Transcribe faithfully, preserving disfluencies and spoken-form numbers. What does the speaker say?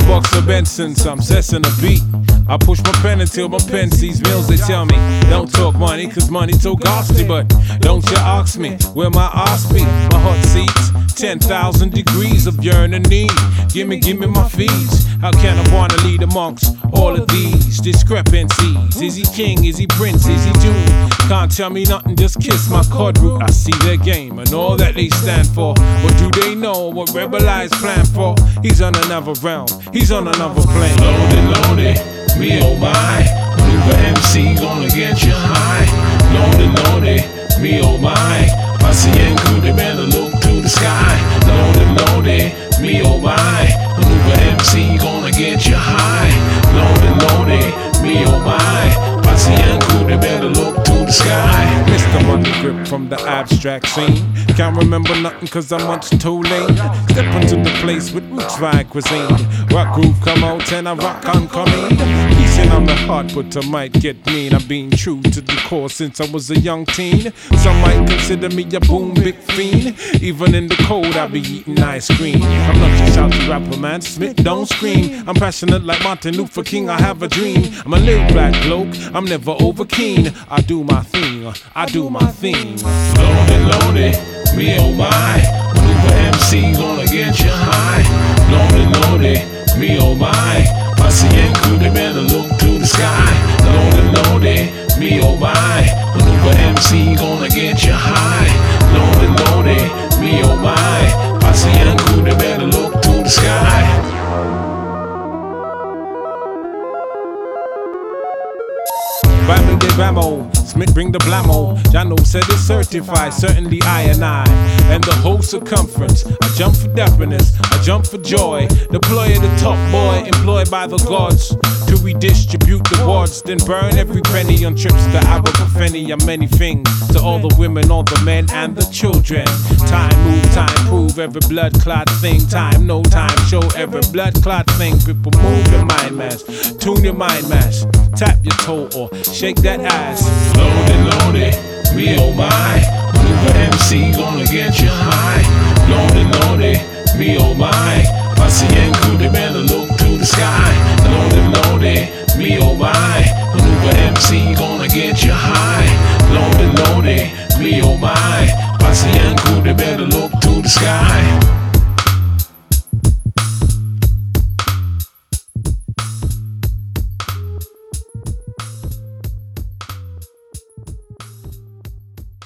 box of Benson's, I'm sessing a beat. I push my pen until my pen sees bills. They tell me, don't talk money, cause money's so costly. But don't you ask me where my ass be. My hot seats, ten thousand degrees of yearning need. Gimme, gimme my fees. How can I wanna lead amongst all of these discrepancies? Is he king, is he prince, is he Jew? Can't tell me nothing, just kiss my chord root. I see their game and all that they stand for. But do they know what Rebel Eyes plan for? He's on another realm, he's on another plane. Loaded, loaded, me oh my. Maneuver M C gonna get you high. Loaded, loaded, me oh my. Posse and crew, they better look to the sky. Loaded, loaded, me oh my. Maneuver M C gonna get you high. Loaded, loaded, me oh my. Posse and crew, they better look to the sky. Mister Money Grip from the abstract scene. Can't remember nothing cause I'm much too late. Step into the place with roots vibe cuisine. Rock groove come out and I rock on coming. Piecing on the heart but I might get mean. I'm being true to the core since I was a young teen. Some might consider me a boom big fiend. Even in the cold I be eating ice cream. I'm not just out to rapper man, Smith don't scream. I'm passionate like Martin Luther King, I have a dream. I'm a little black bloke, I'm never over keen. I do my thing, I do my thing. Loaded, loaded, me oh my. Maneuver M C gonna get you high. Loaded, loaded, me oh my. Posse and crew, they better look to the sky. Loaded, loaded, me oh my. Maneuver M C gonna get you high. Loaded, loaded, me oh my. Posse and crew, they better look to the sky. Bammo de Bammo, Smith bring the blammo. Jano said it's certified, certainly I and I. And the whole circumference, I jump for deafness, I jump for joy. Deploy the top boy, employed by the gods to redistribute the wards, then burn every penny on trips to Abergavenny and many things. To all the women, all the men, and the children. Time move, time prove every blood clot thing. Time, no time, show every blood clot thing. People move your mind mash, tune your mind mash. Tap your toe or shake that ass. Loaded, loaded, me oh my. Maneuver M C gonna get you high. Loaded, loaded, me oh my. Posse and crew, they better look to the sky. Loaded, loaded, me oh my. Maneuver M C gonna get you high. Loaded, loaded, me oh my. Posse and crew, they better look to the sky.